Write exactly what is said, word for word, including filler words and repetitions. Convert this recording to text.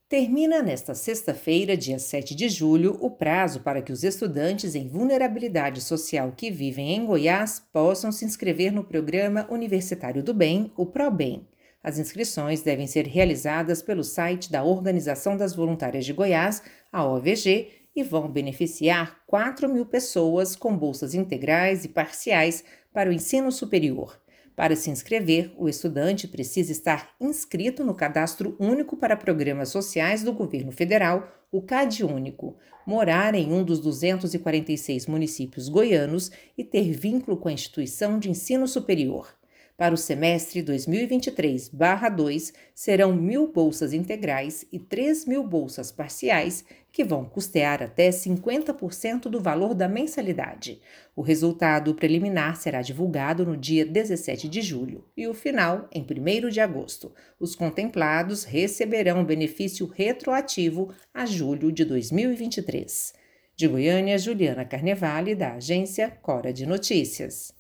Termina nesta sexta-feira, dia sete de julho, o prazo para que os estudantes em vulnerabilidade social que vivem em Goiás possam se inscrever no Programa Universitário do Bem, o ProBem. As inscrições devem ser realizadas pelo site da Organização das Voluntárias de Goiás, a O V G, e vão beneficiar quatro mil pessoas com bolsas integrais e parciais para o ensino superior. Para se inscrever, o estudante precisa estar inscrito no Cadastro Único para Programas Sociais do Governo Federal, o CadÚnico, morar em um dos duzentos e quarenta e seis municípios goianos e ter vínculo com a instituição de ensino superior. Para o semestre dois mil e vinte e três barra dois, serão mil bolsas integrais e três mil bolsas parciais, que vão custear até cinquenta por cento do valor da mensalidade. O resultado preliminar será divulgado no dia dezessete de julho e o final em primeiro de agosto. Os contemplados receberão benefício retroativo a julho de dois mil e vinte e três. De Goiânia, Juliana Carnevale, da agência Cora de Notícias.